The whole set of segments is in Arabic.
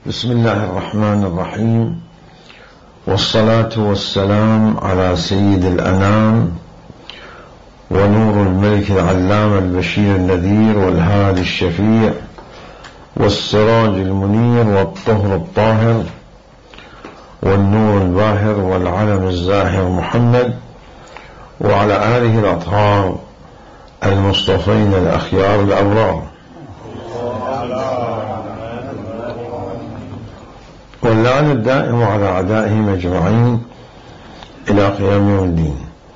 بسم الله الرحمن الرحيم، والصلاة والسلام على سيد الأنام ونور الملك العلام البشير النذير والهادي الشفيع والسراج المنير والطهر الطاهر والنور الباهر والعلم الزاهر محمد، وعلى آله الأطهار المصطفين الأخيار الأبرار، واللعن الدائم على أعدائهم أجمعين إلى قيام يوم الدين.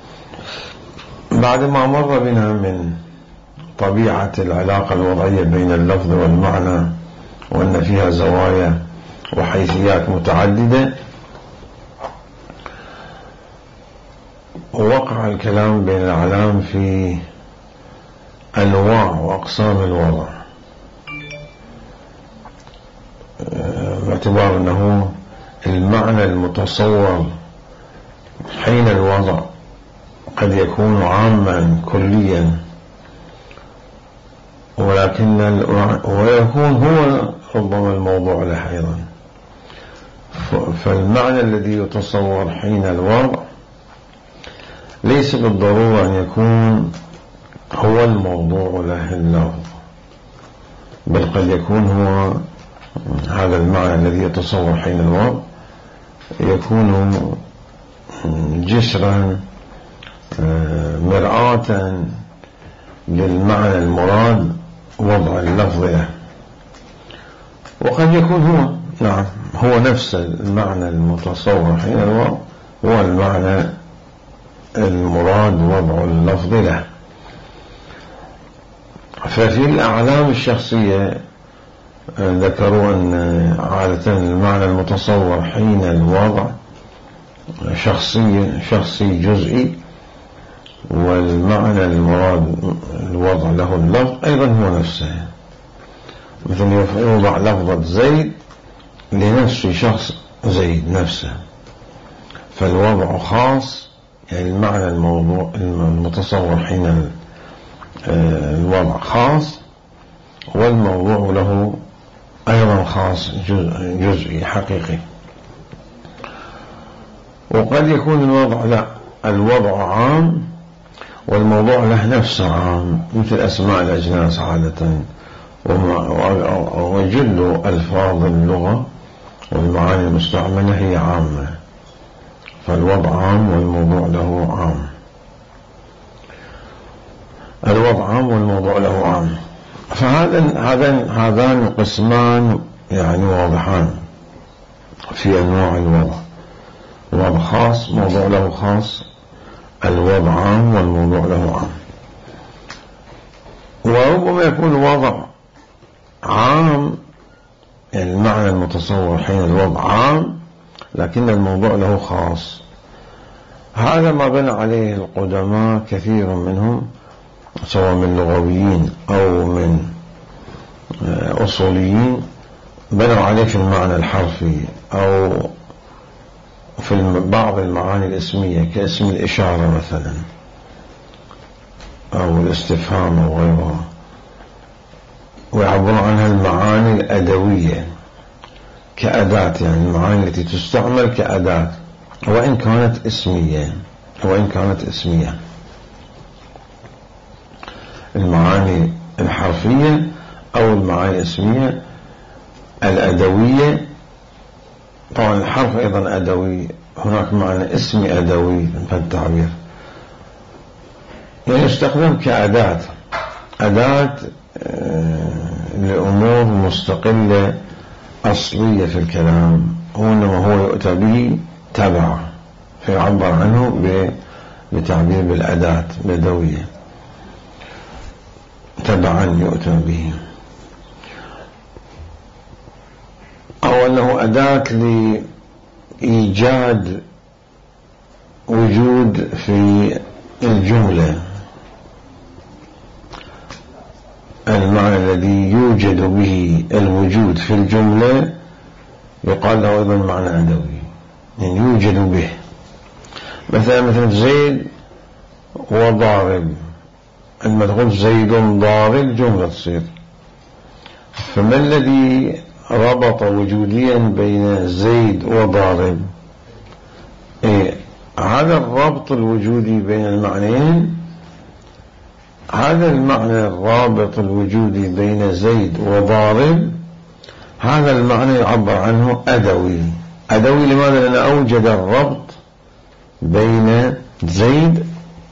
بعد ما مر بنا من طبيعة العلاقة الوضعية بين اللفظ والمعنى، وأن فيها زوايا وحيثيات متعددة، ووقع الكلام بين الأعلام في أنواع وأقسام الوضع، باعتبار أنه المعنى المتصور حين الوضع قد يكون عاما كليا، ويكون هو ربما الموضوع له أيضا. فالمعنى الذي يتصور حين الوضع ليس بالضرورة أن يكون هو الموضوع له اللفظ، بل قد يكون هو هذا المعنى الذي يتصور حين الوضع يكون جسرا مرآة للمعنى المراد وضع اللفظ له، وقد يكون هو نفس المعنى المتصور حين الوضع هو المعنى المراد وضع اللفظ له. ففي الأعلام الشخصية ذكروا أن عادة المعنى المتصور حين الوضع شخصي جزئي، والمعنى المراد الوضع له اللفظ أيضا هو نفسه، مثل يوضع لفظة زيد لنفس شخص زيد نفسه، فالوضع خاص، يعني المعنى المتصور حين الوضع خاص، والموضوع له أيضا خاص جزئي حقيقي. وقد يكون الوضع عام والموضوع له نفسه عام، مثل أسماء الأجناس عادة، وجل ألفاظ اللغة والمعاني المستعملة هي عامة، فالوضع عام والموضوع له عام، الوضع عام والموضوع له عام. فهذان قسمان يعني واضحان في أنواع الوضع، الوضع خاص، موضوع له خاص، الوضع عام والموضوع له عام. وربما يكون الوضع عام، يعني المعنى المتصور حين الوضع عام، لكن الموضوع له خاص. هذا ما بنى عليه القدماء كثير منهم، سواء من لغويين أو من أصوليين، بنوا عليه في المعنى الحرفي أو في بعض المعاني الاسمية كاسم الإشارة مثلا أو الاستفهام أو غيرها، ويعبرون عنها المعاني الأدوية كأداة، يعني المعاني التي تستعمل كأداة وإن كانت اسمية. المعاني الحرفية أو المعاني الاسمية الأدوية. طبعا الحرف أيضا أدوي، هناك معنى اسمي أدوي في التعبير، يعني يستخدم كأداة لأمور مستقلة أصلية في الكلام، وإنما هو يؤتى به تبع، فيعبر عنه بتعبير بالأداة بدوية، تبعا يؤتى به، أو أنه أداة لإيجاد وجود في الجملة، المعنى الذي يوجد به الوجود في الجملة يقال له أيضا معنى أدوي، يعني يوجد به. مثلا زيد وضارب، عندما تقول زيد ضارب جملة تصير، فما الذي ربط وجوديا بين زيد وضارب. هذا الربط الوجودي بين المعنيين، هذا المعنى الرابط الوجودي بين زيد وضارب، هذا المعنى يعبر عنه أدوي. أدوي لماذا؟ لأنه أوجد الربط بين زيد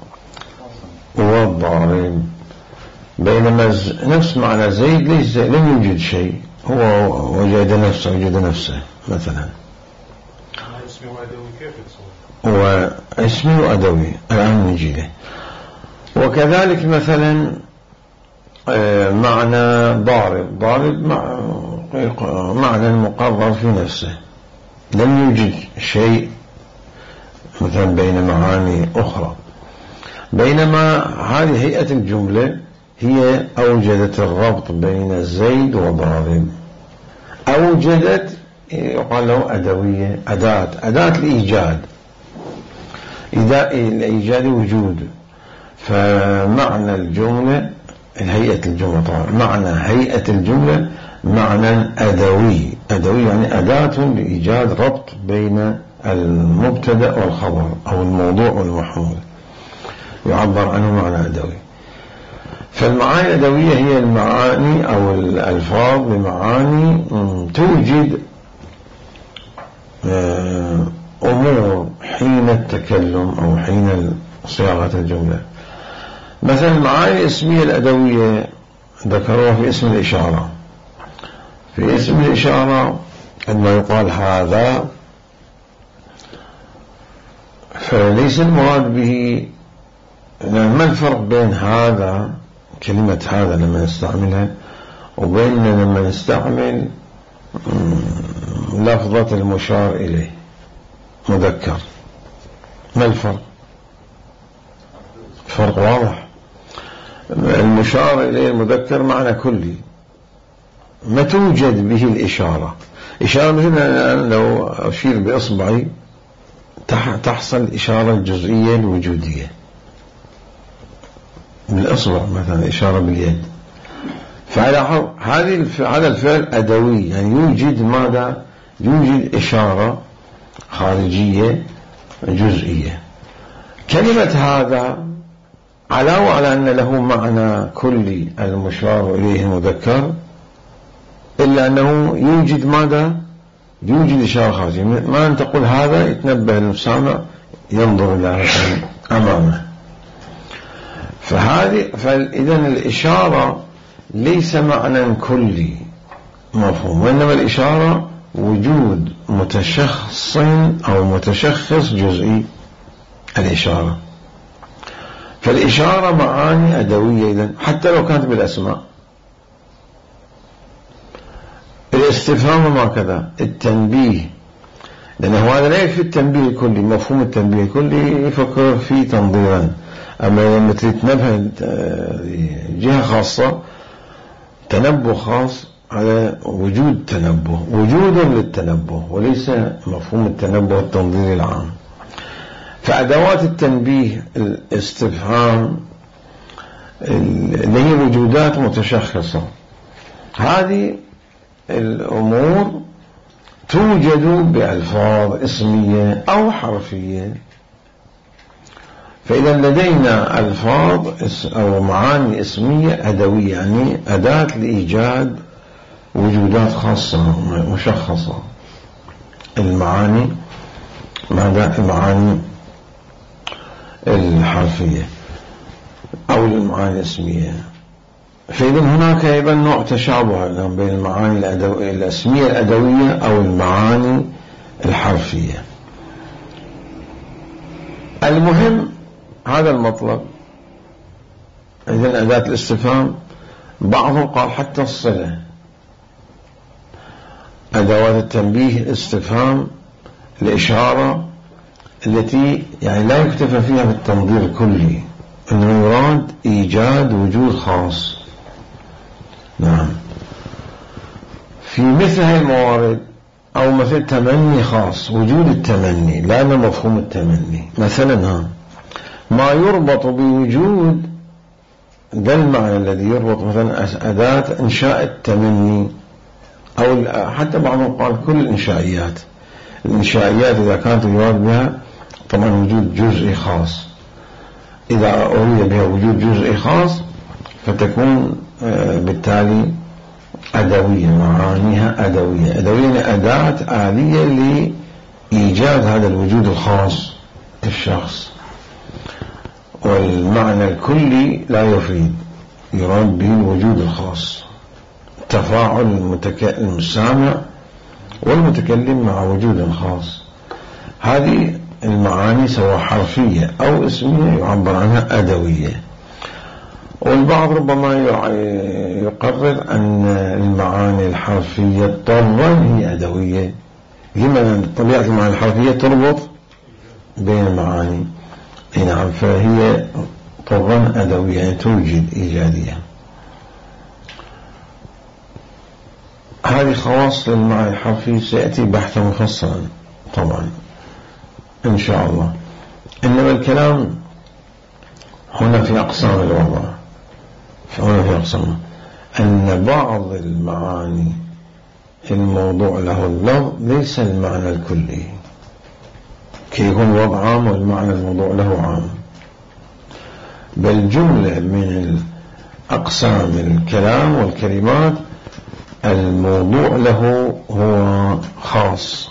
والضارب، بينما نفس معنى زيد ليس، لم يوجد شيء، هو وجد نفسه مثلا. واسمه أدوي الآن نجي له. وكذلك مثلا معنى ضارب معنى مقرر في نفسه، لم يوجد شيء مثلا بين معاني أخرى، بينما هذه هيئة الجملة هي أوجدت الربط بين زيد وضارب، أوجدت يقال له أدوية، أداة الإيجاد وجود. فمعنى الجملة هيئة الجملة، طبعا معنى هيئة الجملة معنى أدوي يعني أداة لإيجاد ربط بين المبتدأ والخبر أو الموضوع والمحمول، يعبر عنه معنى أدوي. فالمعاني الأدوية هي المعاني أو الألفاظ بمعاني توجد أمور حين التكلم أو حين صياغة الجملة. مثلا المعاني الاسمية الأدوية ذكروها في اسم الإشارة. في اسم الإشارة عندما يقال هذا، فليس المراد به، ما الفرق بين هذا، كلمة هذا لما نستعملها، وبين لما نستعمل لفظة المشار إليه مذكر؟ ما الفرق؟ فرق واضح. المشار إليه المذكر معنى كلي، ما توجد به الإشارة. إشارة مثلا لو أشير بإصبعي تحصل إشارة الجزئية الوجودية بالإصبع، مثلا إشارة باليد. هذا الفعل أدوي، يعني يوجد ماذا؟ يوجد إشارة خارجية جزئية. كلمة هذا علاوة على أن له معنى كلي المشار إليه المذكر، إلا أنه يوجد ماذا؟ يوجد إشارة خارجية. ما أن تقول هذا يتنبه المسامع ينظر إلى أمامه. فإذن الإشارة ليس معنى كلي مفهوم، وإنما الإشارة وجود متشخص أو متشخص جزئي الإشارة. فالإشارة معاني أدوية إذن، حتى لو كانت بالأسماء. الاستفهام هكذا، التنبيه، لأنه هذا لا يكفي التنبيه الكلي. مفهوم التنبيه الكلي يفكر فيه تنظيرا، أما لما تنبه جهة خاصة، تنبه خاص على وجود تنبه، وجود للتنبه، وليس مفهوم التنبه التنظيري العام. فأدوات التنبيه الاستفهام اللي هي وجودات متشخصة، هذه الأمور توجد بألفاظ اسمية أو حرفية. فإذا لدينا ألفاظ أو معاني اسمية أدوية، يعني أداة لإيجاد وجودات خاصة مشخصة. المعاني ماذا؟ المعاني الحرفية أو المعاني الاسمية. فإذا هناك أيضا نوع تشابه بين المعاني الاسمية الأدوية أو المعاني الحرفية. المهم هذا المطلب. إذن أداة الاستفهام بعضهم قال حتى الصلة. أدوات التنبيه استفهام، الإشارة التي يعني لا يكتفى فيها بالتنظير الكلي، إنه يراد إيجاد وجود خاص. نعم، في مثل هذه الموارد أو مثل تمني خاص، وجود التمني، لا مفهوم التمني. مثلا ما يربط بوجود، ده المعنى الذي يربط مثلا أداة إنشاء التمني أو حتى بعضهم قال كل الإنشائيات. الإنشائيات إذا كانت يراد بها طبعا وجود جزئي خاص، إذا أريد بها وجود جزئي خاص فتكون بالتالي أدوية، معانيها أدوية. أدوية أداة آلية لإيجاد هذا الوجود الخاص الشخص، والمعنى الكلي لا يفيد، يراد به الوجود الخاص، تفاعل المسامع والمتكلم مع وجود خاص. هذه المعاني سواء حرفية أو اسمية يعبر عنها أدوية. والبعض ربما يقرر أن المعاني الحرفية اضطرا هي أدوية، لما طبيعة المعاني الحرفية تربط بين المعاني. نعم، فهي طبعا أدوية، يعني توجد إيجادية. هذه خواص للمعنى الحرفي سيأتي بحثا مفصلا طبعا إن شاء الله. إنما الكلام هنا في أقسام الوضع، هنا في أقسام أن بعض المعاني الموضوع له اللفظ ليس المعنى الكلي، كي يكون الوضع عام والمعنى الموضوع له عام، بل جملة من أقسام الكلام والكلمات الموضوع له هو خاص.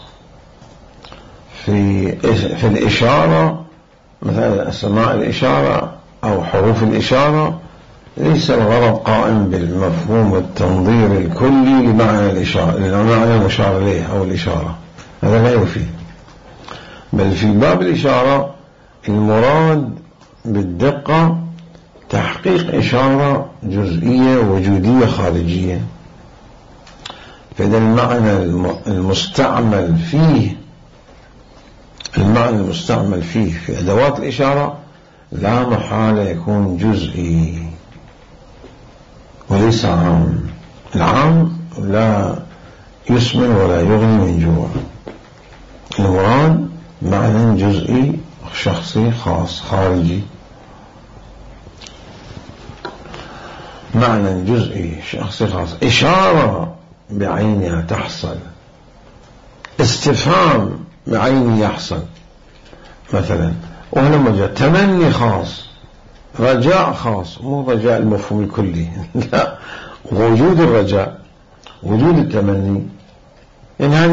في الإشارة مثلا أسماء الإشارة أو حروف الإشارة ليس الغرض قائم بالمفهوم والتنظير الكلي لمعنى الإشارة، لمعنى المشار إليه أو الإشارة، هذا لا يفيد. بل في باب الإشارة المراد بالدقة تحقيق إشارة جزئية وجودية خارجية. فإذا المعنى المستعمل فيه في أدوات الإشارة لا محالة يكون جزئي وليس عام. العام لا يسمن ولا يغني من جوع. المراد معنى جزئي شخصي خاص خارجي، معنى جزئي شخصي خاص. إشارة بعينها تحصل، استفهام بعينه يحصل مثلا، وهنا مجال تمني خاص، رجاء خاص، مو رجاء المفهوم الكلي لا، وجود الرجاء، وجود التمني، إن هذه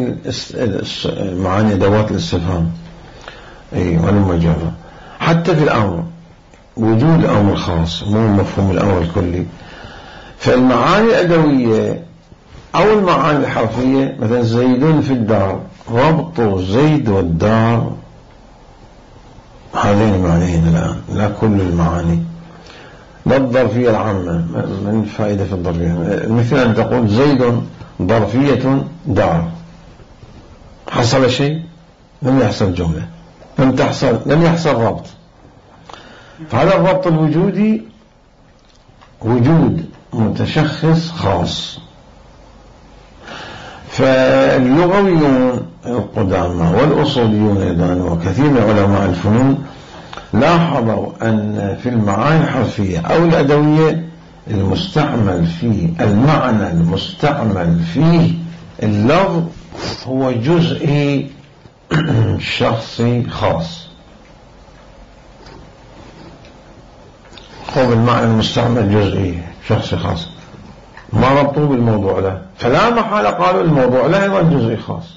معاني أدوات الاستفهام. ولا مجال. حتى في الأمر وجود أمر خاص، مو مفهوم الأمر الكلي. فالمعاني الأدوية أو المعاني الحرفية مثلا زيد في الدار، ربط زيد والدار، هذين المعنيين الآن، لا كل المعاني. لا الظرفية العامة، من فائدة في الظرفية، مثل أن تقول زيد ظرفية دار، حصل شيء؟ لم يحصل جملة، لم يحصل ربط. فهذا الربط الوجودي وجود متشخص خاص. فاللغويون القدامى والأصوليون أيضا وكثير من علماء الفنون لاحظوا أن في المعاني الحرفية أو الأدوية المستعمل فيه المعنى المستعمل فيه اللفظ هو جزئي شخصي خاص. هو المعنى المستعمل جزئي شخصي خاص، ما ربطوا بالموضوع له، فلا محالة قالوا الموضوع له أيضا جزئي خاص.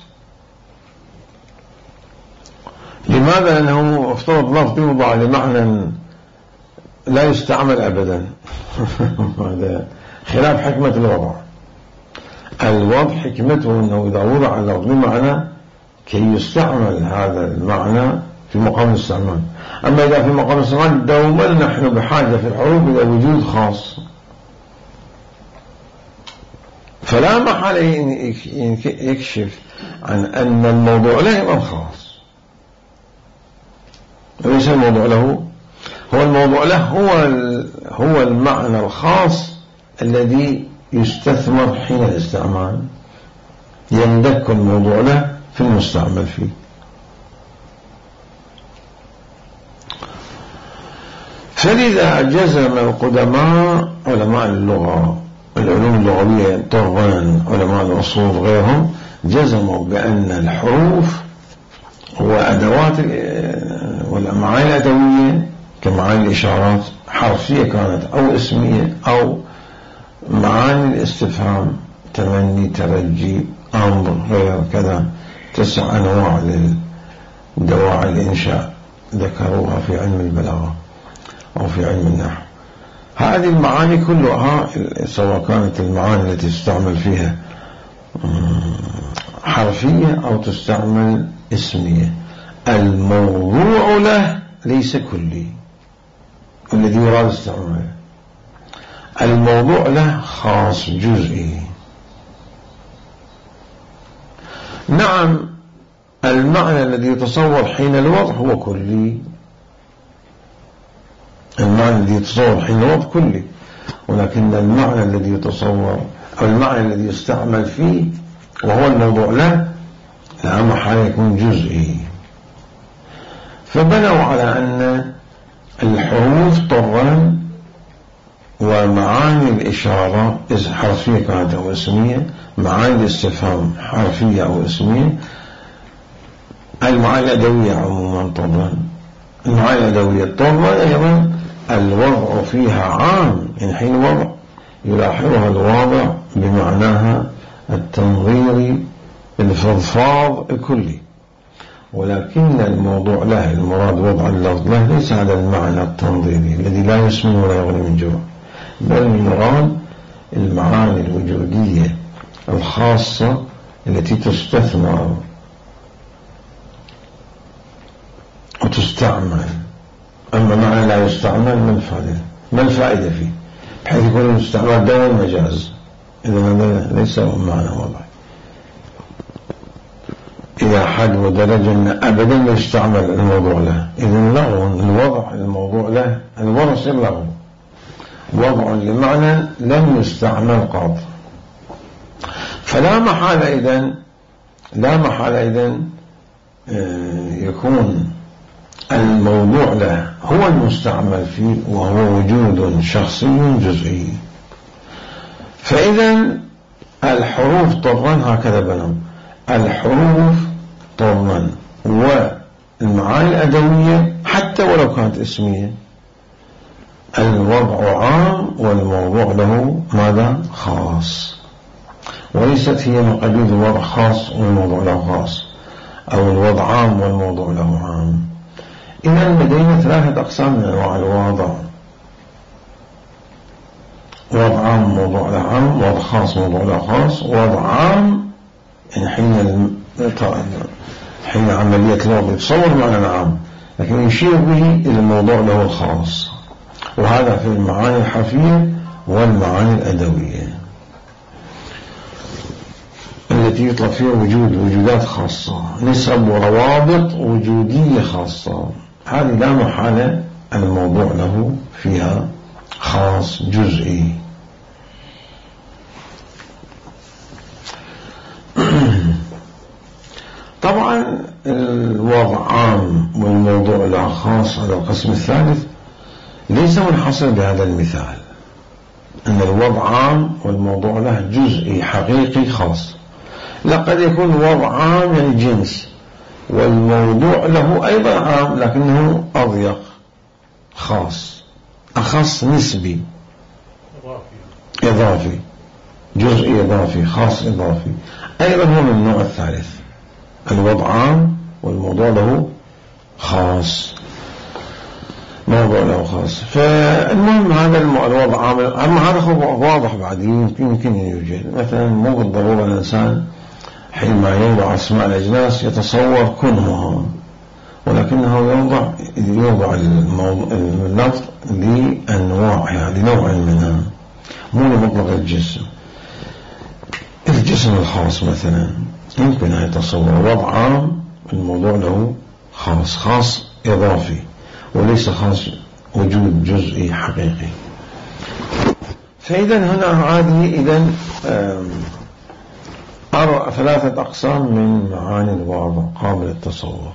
لماذا؟ لأنه افترض لفظ يوضع لمعنى لا يستعمل أبدا هذا خلاف حكمة الوضع. الوضع حكمته أنه إذا وضع اللفظ بمعنى كي يستعمل هذا المعنى في مقام الاستعمال. أما إذا في مقام الاستعمال دوما نحن بحاجة في الحروف إلى وجود خاص، فلا محل يكشف عن أن الموضوع له إمام خاص. ليس الموضوع له، هو الموضوع له هو المعنى الخاص الذي يستثمر حين الاستعمال، يندك الموضوع له في المستعمل فيه. فلذا جزم القدماء علماء اللغة العلوم اللغوية طبعا علماء الأصول غيرهم جزموا بأن الحروف وأدوات والمعاني الأدوية كمعاني الإشارات حرفية كانت أو اسمية أو معاني الاستفهام تمني ترجي أمر غير كذا 9 أنواع لدواعي الإنشاء ذكروها في علم البلاغة أو في علم النحو. هذه المعاني كلها سواء كانت المعاني التي تستعمل فيها حرفية أو تستعمل اسمية، الموضوع له ليس كلي الذي يراد استعماله، الموضوع له خاص جزئي. نعم المعنى الذي يتصور حين الوضع هو كلي، المعنى الذي يتصور حين الوضع كلي، ولكن المعنى الذي يتصور أو المعنى الذي يستعمل فيه وهو الموضوع له لا محالة يكون جزئي. فبنوا على أن الحروف طبعا ومعاني الإشارة حرفية كانت أو اسمية، معاني الاستفهام حرفية أو اسمية، المعاني الأدوية عموما طبعا المعاني الأدوية طبعا أيضا الوضع فيها عام، يعني حين وضع يلاحظها الواضع بمعناها التنظيري الفضفاض الكلي، ولكن الموضوع له المراد وضع اللفظ له ليس هذا المعنى التنظيري الذي لا يسمن ولا يغني من جوع، بل المراد المعاني الوجودية الخاصة التي تستثمر وتستعمل. أما معنى لا يستعمل ما الفائدة فيه بحيث يكون يستعمل دون المجاز، إذا هذا ليس معنى وضعي. إذا حد ودرجة أن أبدا لا يستعمل الموضوع له، إذن لغو الوضع الموضوع له الوضع يصير لغو، وضع لمعنى لم يستعمل قط. فلا محالة إذن يكون الموضوع له هو المستعمل فيه وهو وجود شخصي جزئي. فإذا الحروف طبعا هكذا بنوا الحروف طبعا والمعاني الأدوية حتى ولو كانت اسمية الوضع عام والموضوع له ماذا خاص، وليست هي مقابل الوضع خاص والموضوع له خاص أو الوضع عام والموضوع له عام. إذا لدينا 3 أقسام من أنواع الوضع: وضع عام موضوع له عام، وضع خاص موضوع له خاص، وضع عام يعني حين عملية الوضع يتصور معنى عام لكن يشير به إلى الموضوع له الخاص، وهذا في المعاني الحرفية والمعاني الأدوية التي يطلق فيها وجودات خاصة، نسب وروابط وجودية خاصة، هذه لا محالة الموضوع له فيها خاص جزئي. طبعا الوضع عام والموضوع له خاص على القسم الثالث ليس منحصر بهذا المثال أن الوضع عام والموضوع له جزئي حقيقي خاص، لقد يكون الوضع عام يعني جنس والموضوع له أيضا عام لكنه أضيق خاص أخص نسبي إضافي جزئي إضافي خاص إضافي، أيضا هو من النوع الثالث الوضع عام والموضوع له خاص موضوع له خاص. فالمهم هذا الوضع عام، أما هذا واضح بعد يمكن يوجد مثلا مو بالضرورة الإنسان حينما يوضع أسماء الأجناس يتصور كنهها، ولكنه يوضع اللفظ لأنواعها لنوع منها مو لمطلق الجسم الخاص مثلا يمكن أن يتصور وضع عام الموضوع له خاص إضافي وليس خاص وجود جزئي حقيقي. فإذا هنا هذه أرى 3 أقسام من معاني الوضع قابل التصور.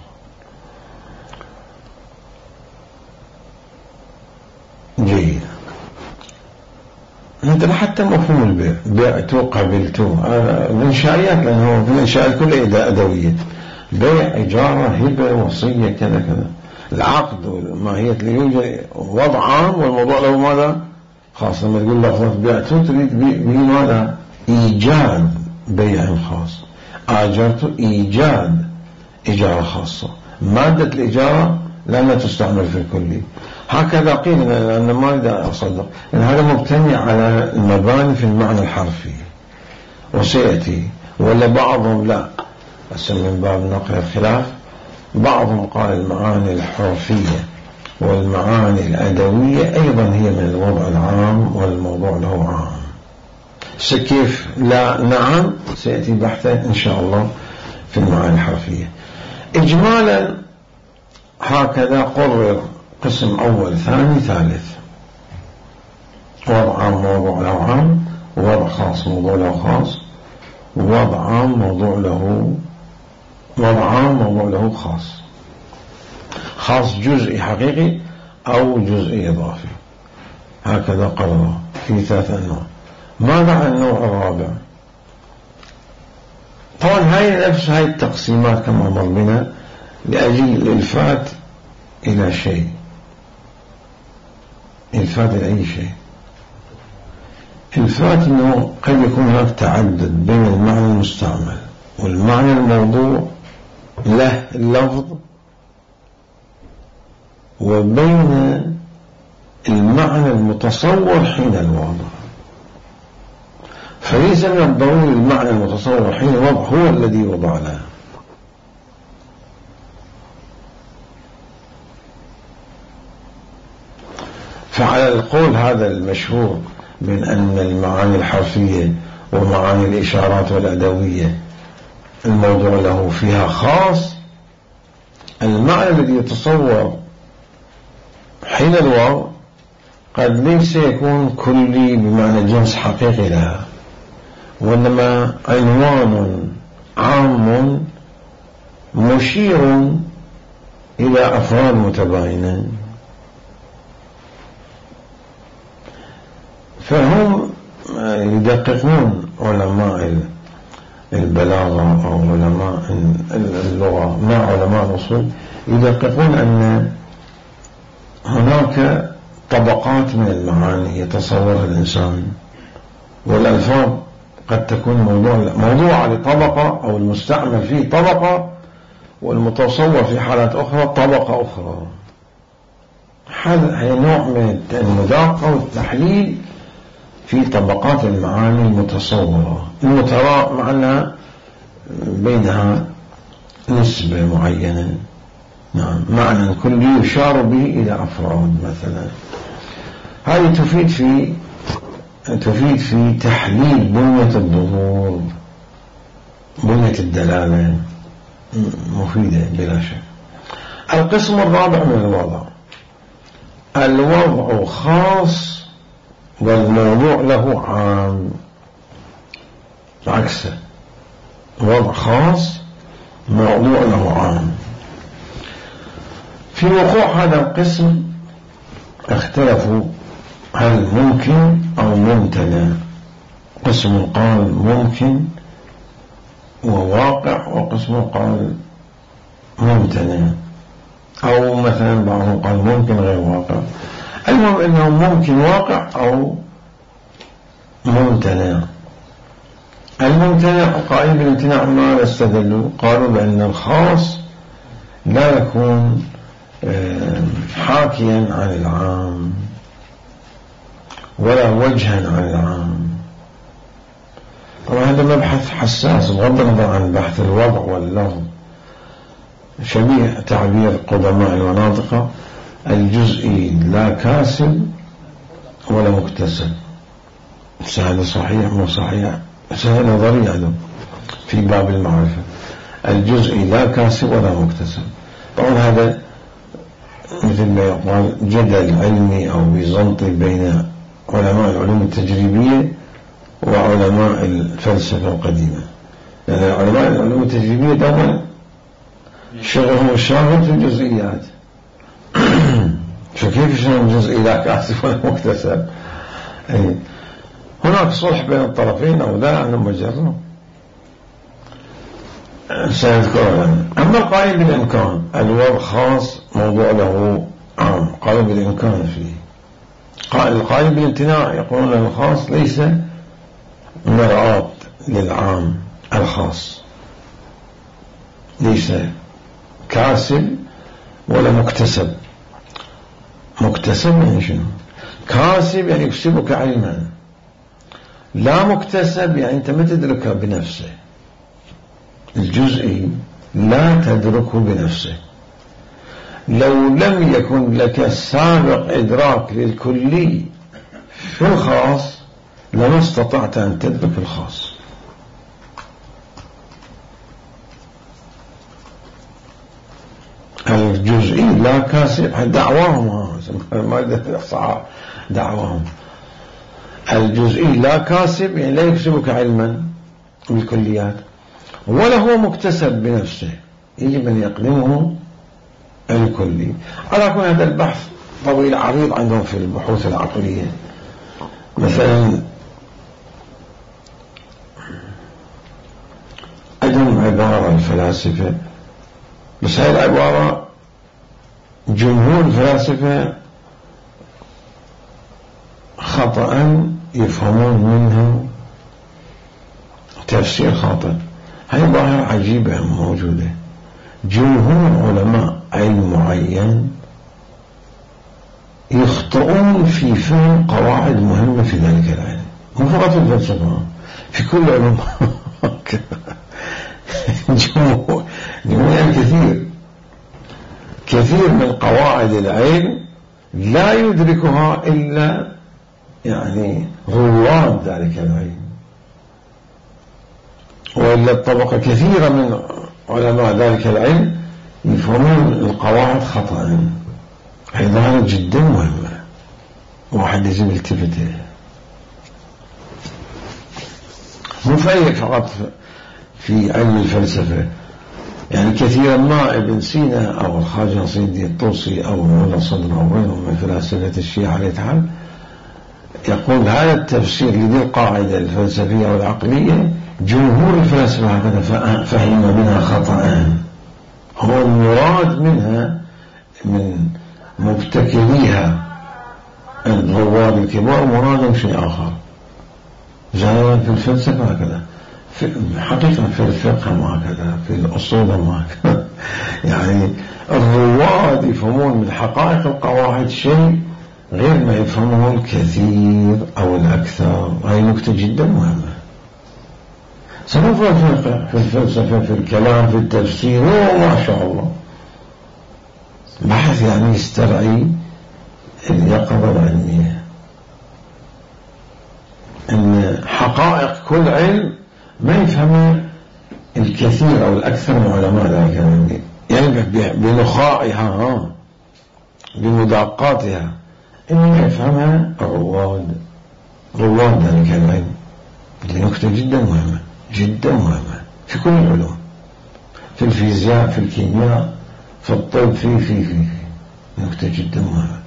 جيد. مثل حتى مفهوم البيع، بعتوا قبلتوا، من شائعات، لأنه من الشائعات كلها أدوية، بيع، إجارة، هبة، وصية، كذا كذا. العقد والماهية اللي يوجد وضع عام والموضوع له ماذا خاص. لما تقول لفظة بعتوا تريد به ماذا؟ إيجاد بيع خاص. آجرت إيجاد إجارة خاصة. مادة الإجارة لما تستعمل في الكلي. هكذا قيل، لأن ما إذا أصدق إن هذا مبتني على المباني في المعنى الحرفي وسيأتي. ولا بعضهم لا، من باب نقل الخلاف، بعضهم قال المعاني الحرفية والمعاني الأدوية أيضا هي من الوضع العام والموضوع له عام. كيف لا؟ نعم، سيأتي بحثا إن شاء الله في المعاني الحرفية. إجمالا هكذا قرر قسم أول، ثاني، ثالث. وضع عام موضوع له عام، ووضع خاص موضوع له خاص، ووضع عام موضوع له وضع عام موضوع له خاص. خاص جزئي حقيقي أو جزئي إضافي. هكذا قرر في 3 أنواع. ماذا عن النوع الرابع؟ طبعا هاي نفس هاي التقسيمات كما مر بنا لأجل الإلفات إلى شيء، إلفات إلى أي شيء. إلفات أنه قد يكون هناك تعدد بين المعنى المستعمل والمعنى الموضوع له اللفظ، وبين المعنى المتصور حين الوضع. فليس من الضروري المعنى المتصور حين الوضع هو الذي وضع له. فعلى القول هذا المشهور من أن المعاني الحرفية ومعاني الإشارات والأدوية الموضوع له فيها خاص، المعنى الذي يتصور حين الوضع قد ليس يكون كلي بمعنى جنس حقيقي لها، وإنما عنوان عام مشير إلى أفراد متباينة. فهم يدققون علماء البلاغة أو علماء اللغة مع علماء الأصول، يدققون أن هناك طبقات من المعاني يتصورها الإنسان، والألفاظ قد تكون موضوع لطبقة، أو المستعمل فيه طبقة، والمتصور في حالات أخرى طبقة أخرى. هذا نوع من المذاقة والتحليل في طبقات المعاني المتصورة المتراء، معنا بينها نسبة معينة. نعم، معنى كلي يشار به إلى أفراد مثلا. هذه تفيد في تحليل بنية الظهور، بنية الدلالة، مفيدة بلا شك. القسم الرابع من الوضع، الوضع خاص والموضوع له عام. عكسه، وضع خاص، موضوع له عام. في وقوع هذا القسم اختلفوا هل ممكن أو ممتنع. قسم قال ممكن وواقع، وقسم قال ممتنع، أو مثلا بعضهم قال ممكن غير واقع. المهم أنه ممكن واقع أو ممتنع. الممتنع قائل بالامتناع ما استدلوا، قالوا بأن الخاص لا يكون حاكيا عن العام ولا وجها عن العام. طبعا هذا مبحث حساس بغض النظر عن بحث الوضع واللفظ، شبيه تعبير قدماء المناطق الجزئي لا كاسب ولا مكتسب. هذا صحيح مو صحيح؟ هذا نظري هذا في باب المعرفة، الجزئي لا كاسب ولا مكتسب. طبعا هذا مثل ما يقال جدل علمي أو بيزنطي بين علماء العلوم التجريبية وعلماء الفلسفة القديمة، لأن علماء العلوم التجريبية دوما شغلهم الشاغل في الجزئيات. فكيف شغل جزئي لا كاسب ولا مكتسب؟ هناك صلح بين الطرفين أو لا أنا مجرد سيذكر. أما القائل بالإمكان الوضع خاص موضوع له عام، قالوا بالإمكان فيه. القائل بالامتناع يقولون الخاص ليس مرآة للعام الخاص، ليس كاسب ولا مكتسب. مكتسب يعني شنو؟ كاسب يعني يكسبك علما، لا مكتسب يعني أنت ما تدركه بنفسه. الجزئي لا تدركه بنفسه. لو لم يكن لك سابق إدراك للكلي في الخاص لما استطعت أن تدرك الخاص. الجزئي لا كاسب، دعواهم ما دعواهم. الجزئي لا كاسب يعني لا يكسبك علما بالكليات، ولا هو مكتسب بنفسه، يجب أن يقدمه الكلي. على كل هذا البحث طويل عريض عندهم في البحوث العقلية. مثلا عندهم عبارة الفلاسفة، بس هذه العبارة جمهور الفلاسفة خطأ يفهمون منها تفسير خاطئ. هذه ظاهرة عجيبة موجودة. جمهور علماء علم معين يخطئون في فهم قواعد مهمة في ذلك العلم، مو فقط في الفلسفة، في كل علم. جمهور كثير من قواعد العلم لا يدركها إلا يعني رواد ذلك العلم، وإلا الطبقة كثيرة من علماء ذلك العلم يفهمون القواعد خطأ. هي ظاهرة جدا مهمة، واحد يجب التفته. مو فقط في علم الفلسفة، يعني كثيرا ما ابن سينا أو الخواجة نصير الدين الطوسي أو مولانا صدر أو غيرهم من فلاسفة الشيعة عليه تعالى يقول هذا التفسير لذي القاعدة الفلسفية والعقلية جمهور الفلاسفة هكذا فهم منها خطأ. هو المراد منها من مبتكريها الرواد الكبار مرادهم شيء آخر. زي في الفلسفة هكذا، حقيقة في الفقه ما هكذا، في الأصول ما هكذا. يعني الرواد يفهمون من حقائق القواعد شيء غير ما يفهمه الكثير أو الأكثر. هذه نكتة جدا مهمة، سواء في الفقه، في الفلسفة، في الكلام، في التفسير، ما شاء الله بحث يعني يسترعي اليقظة العلمية، أن حقائق كل علم ما يفهمها الكثير أو الأكثر من علماء ذلك العلم، يعني بنخائها بمداقاتها، إنما يفهمها رواد ذلك العلم. دي نكتة جدا مهمة جدا مهمة في كل العلوم، في الفيزياء، في الكيمياء، في الطب، في نكتة جدا مهمة.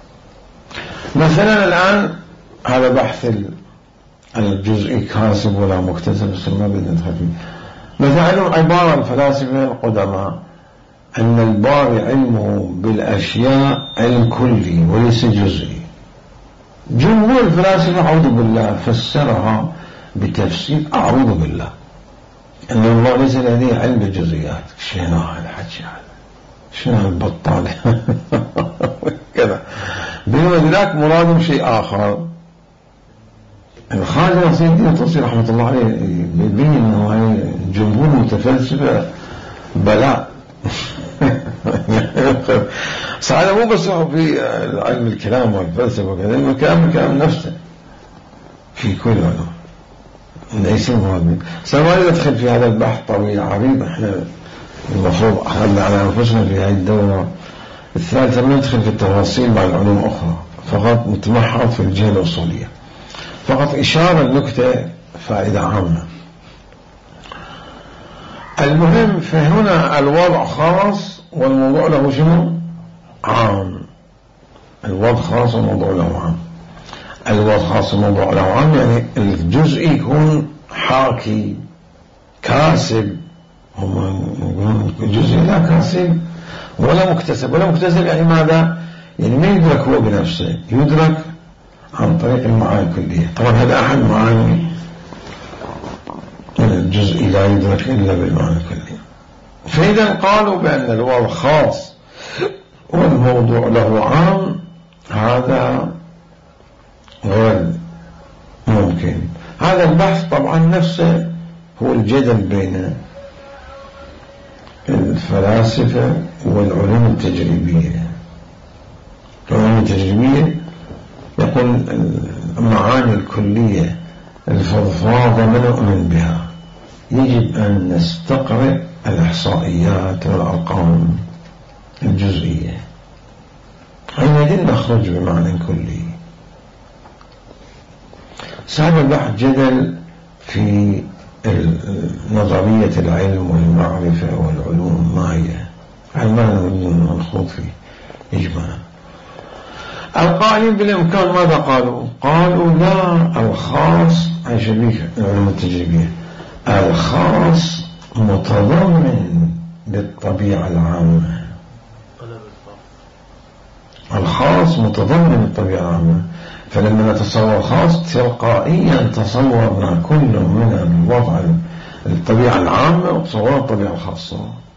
مثلا الآن هذا بحث الجزئي كاسب ولا مكتسب، بس ما بدنا ندخل فيه. مثلا عبارة الفلاسفة القدماء أن الباري علمه بالأشياء علم كلي وليس جزئي. جمهور الفلاسفة أعوذ بالله فسرها بتفسير أعوذ بالله أن الله ليس لديه علم بالجزئيات. شنو هذا الحكي هذا؟ شنو البطال كذا؟ بينما ذاك مرادهم شيء آخر. الخواجة نصير الدين الطوسي رحمة الله عليه يبين أنه جمهور متفلسفة بلاء. صحيح مو بس في علم الكلام والفلسفة وكذا، الكلام نفسه في كل علوم ليس مراد. سنوات ندخل في هذا البحث طويل عريض. احنا المفروض أخذنا على أنفسنا في هذه الدورة الثالثة ما ندخل في التفاصيل مع العلوم أخرى، فقط نتمحض في الجهة الأصولية، فقط إشارة النكتة فائدة عامة. المهم فهنا الوضع خاص والموضوع له شنو؟ عام. الوضع خاص والموضوع له عام. الوضع خاص الموضوع له عام، يعني الجزء يكون حاكي كاسب. هم يقولون الجزء لا كاسب ولا مكتسب. ولا مكتسب يعني ماذا؟ يعني ما يدرك هو بنفسه، يدرك عن طريق المعاني الكلية. طبعا هذا أحد معاني الجزء لا يدرك إلا بالمعنى الكلي. فإذا قالوا بأن الوضع خاص والموضوع له عام، هذا غير ممكن. هذا البحث طبعا نفسه هو الجدل بين الفلاسفة والعلوم التجريبية. العلوم التجريبية يقول المعاني الكلية الفضفاضة ما نؤمن بها، يجب أن نستقرئ الإحصائيات والأرقام الجزئية، حينئذ نخرج بمعنى كلي. هذا البحث جدل في نظرية العلم والمعرفة والعلوم ما هي، ما نريد نخوض فيه إجمالا. القائلين بالإمكان ماذا قالوا؟ قالوا لا، الخاص عن شبيه العلوم التجريبية، الخاص متضمن للطبيعة العامة. الخاص متضمن للطبيعة العامة، فلما نتصور خاص تلقائيا تصورنا كل من الوضع الطبيعة العامة وتصورنا الطبيعة الخاصة.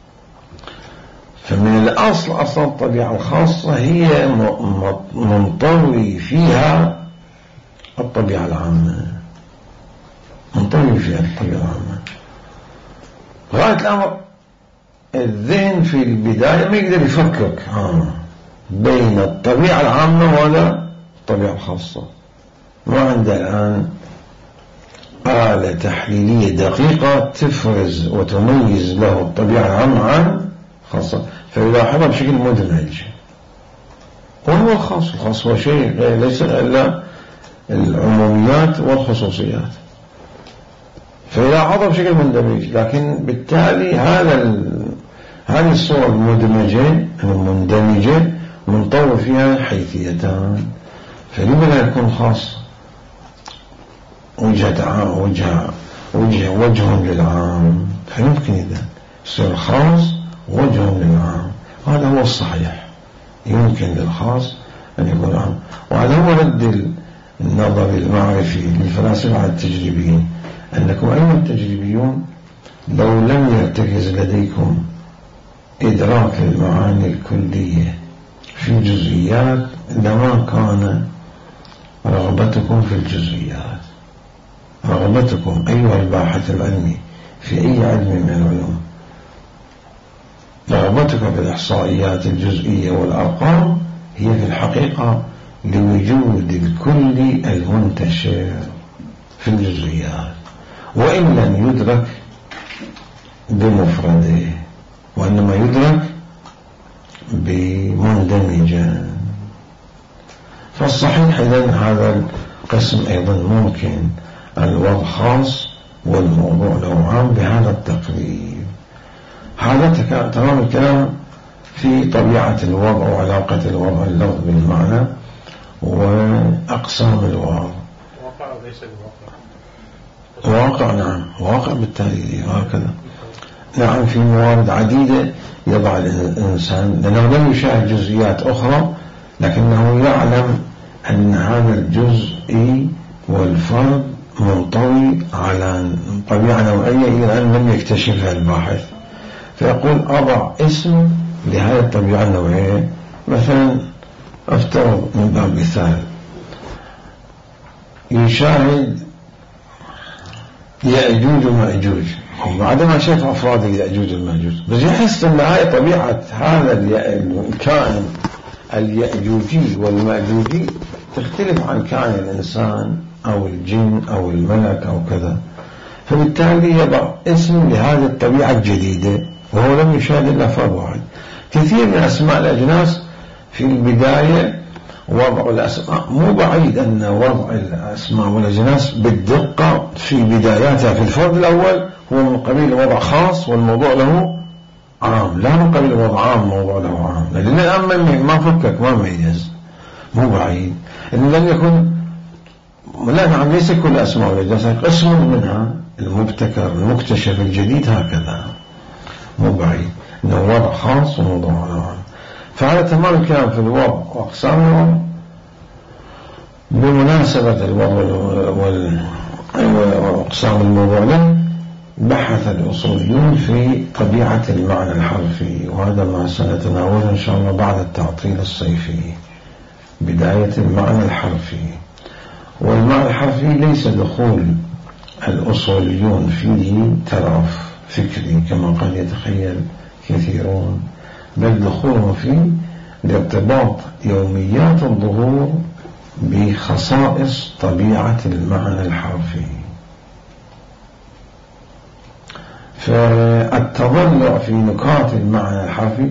فمن الأصل أصلا الطبيعة الخاصة هي منطوي فيها الطبيعة العامة، منطوي فيها الطبيعة العامة. غاية الأمر الذهن في البداية ما يقدر يفكك بين الطبيعة العامة ولا الطبيعة الخاصة. ما عنده الآن آلة تحليلية دقيقة تفرز وتميز له الطبيعة العامة عن خاصة، فيلاحظها بشكل مدمج. وهو الخاص، الخاص هو شيء ليس إلا العموميات والخصوصيات، فيلاحظها بشكل مندمج. لكن بالتالي هذه الصورة المدمجة المندمجة منطوي فيها حيثيتان، فلماذا يكون خاص وجه للعام؟ فيمكن إذا يصير خاص وجه للعام، هذا هو الصحيح. يمكن للخاص أن يكون عام، وهذا هو رد النظر المعرفي للفلاسفة على التجريبيين، أنكم أيها التجريبيون لو لم يرتكز لديكم إدراك المعاني الكلية في الجزئيات لما كان رغبتكم في الجزئيات. رغبتكم أيها الباحث العلمي في أي علم من العلوم، رغبتك في الإحصائيات الجزئية والأرقام هي في الحقيقة لوجود الكل المنتشر في الجزئيات، وإن لم يدرك بمفرده، وإنما يدرك بمندمجا. فالصحيح إذن هذا القسم أيضا ممكن الوضع خاص والموضوع له عام بهذا التقريب. هذا تمام الكلام في طبيعة الوضع وعلاقة الوضع اللفظ بالمعنى وأقسام الوضع. واقع وليس الواقع. واقع، نعم، واقع بالتالي هكذا. نعم، في موارد عديدة يضع الإنسان، لأنه لم يشاهد جزئيات أخرى، لكنه يعلم أن هذا الجزء والفرد منطوي على طبيعة نوعية إلى الآن لم يكتشفها الباحث، فيقول أضع اسم لهذه الطبيعة النوعية. مثلا أفترض من باب مثال يشاهد يأجوج ومأجوج، بعدما شاف أفراد اليأجوج والمأجوج، بس يحس أن هاي طبيعة هذا الكائن اليأجوجي والمأجوجي تختلف عن كائن الإنسان أو الجن أو الملك أو كذا، فبالتالي يضع اسم لهذه الطبيعة الجديدة وهو لم يشاهد إلا فرد واحد. كثير من أسماء الأجناس في البداية وضع الأسماء مو بعيد أن وضع الأسماء والأجناس بالدقة في بداياتها في الفرد الأول هو من قبيل وضع خاص والموضوع له عام، لا من قبيل وضع عام موضوع له عام، لأن الآن ما فكك ما ميز، مو بعيد إن لم يكن لا نعم، ليس كل أسماء الوجود، قسم منها المبتكر المكتشف الجديد هكذا مو بعيد إنه وضع خاص وموضوع عام. فعلى تمام الكلام في الوضع وأقسام الوضع بمناسبة الوضع وأقسام الموضوع له بحث الأصوليون في طبيعة المعنى الحرفي، وهذا ما سنتناوله إن شاء الله بعد التعطيل الصيفي. بداية المعنى الحرفي، والمعنى الحرفي ليس دخول الأصوليون فيه ترف فكري كما قد يتخيل كثيرون، بل دخولهم فيه لارتباط يوميات الظهور بخصائص طبيعة المعنى الحرفي. فالتضلع في نكات المعنى الحرفي،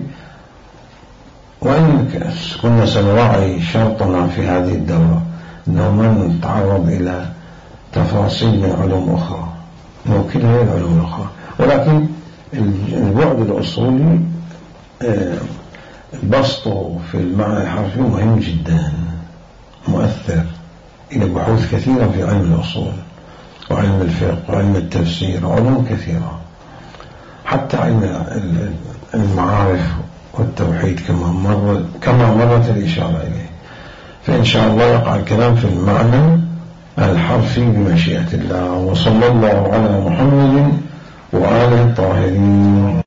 وإن كنا سنراعي شرطنا في هذه الدورة أنه ما نتعرض إلى تفاصيل من علوم أخرى نوكلها للعلوم الأخرى، ولكن البعد الأصولي بسطه في المعنى الحرفي مهم جدا، مؤثر إلى بحوث كثيرة في علم الأصول وعلم الفقه وعلم التفسير وعلوم كثيرة، حتى علم المعارف والتوحيد كما مرت الإشارة إليه. فإن شاء الله يقع الكلام في المعنى الحرفي بمشيئة الله. وصلى الله على محمد وآله الطاهرين.